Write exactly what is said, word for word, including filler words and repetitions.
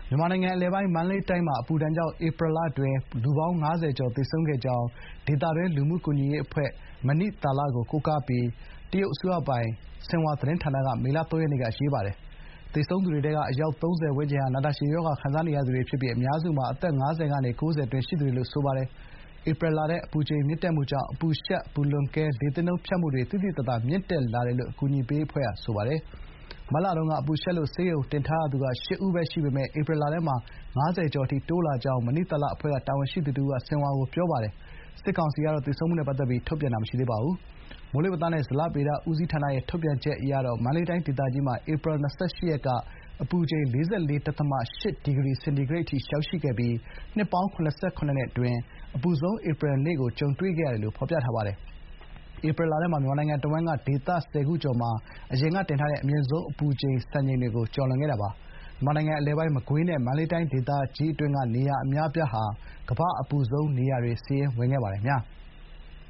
မြန်မာနိုင်ငံအလယ်ပိုင်းမန္တလေးတိုင်းမှာအပူဒဏ်ကြောင့်ဧပြီလအတွင်းလူပေါင်း၅၀ကျော်သေဆုံးခဲ့ကြောင်းဒေသတွင်းလူမှုကူညီရေးအဖွဲ့မနိသာလကိုကိုးကားပြီးတရုတ်အစိုးရပိုင်ဆင်ဟွာသတင်းဌာနကမေလ၃ရက်နေ့ကရေးပါတယ်။သေဆုံးသူတွေထဲကအယောက်၃၀ဝန်းကျင်ဟာနာတာရှည်ရောဂါခံစားနေရသူတွေဖြစ်ပြီးအများစုမှာအသက်၅၀ကနေ၉၀အတွင်းရှိသူတွေလို့ဆိုပါတယ်။ဧပြီလထဲအပူချိန်မြင့်တက်မှုကြောင့်အပူရှပ်၊အပူလွန်ကဲ၊လေသင့်နှုန်းဖြတ်မှုတွေသိသိသာသာမြင့်တက်လာတယ်လို့အကူအညီပေးရေးအဖွဲ့ကဆိုပါတယ်။မတ်လတုန်းကအပူရှပ်လို့ဆေးရုံတင်ထားရသူက၈ဦးပဲရှိပေမယ့်ဧပြီလထဲမှာ၅၀ကျော်အထိတိုးလာကြောင်းမနိသာလအဖွဲ့ကတာဝန်ရှိသူတဦးကဆင်ဟွာကိုပြောပါတယ်။စစ်ကောင်စီကတော့သေဆုံးမှုနဲ့ပတ်သက်ပြီးထုတ်ပြန်တာမရှိသေးပါဘူး။မိုးလေဝသနဲ့ဇလဗေဒဦးစီးဌာနရဲ့ထုတ်ပြန်ချက်အရမန္တလေးတိုင်းဒေသကြီးမှာဧပြီလ၂၈ရက်ကအပူချိန်၄၄.၈ ဒီဂရီစင်တီဂရိတ်အထိရောက်ရှိခဲ့ပြီးနှစ်ပေါင်း၇၇နှစ်အတွင်းအပူဆုံးဧပြီနေ့ကိုကြုံတွေ့ခဲ့ရတယ်လို့ဖော်ပြထားပါတယ်။ဧပြီလထဲမှာမြန်မာနိုင်ငံတဝန်းကဒေသဆယ်ခုကျော်မှာအရင်ကတင်ထားတဲ့အမြင့်ဆုံးအပူချိန်စံချိန်တွေကိုကျော်လွန်ခဲ့တာပါ။မြန်မာနိုင်ငံအလယ်ပိုင်းမကွေးနဲ့မန္တလေးတိုင်းဒေသကြီးအတွင်းကနေရာအများအပြားဟာကမ္ဘာ့အပူဆုံးနေရာတွေစာရင်းဝင်ခဲ့ပါတယ်။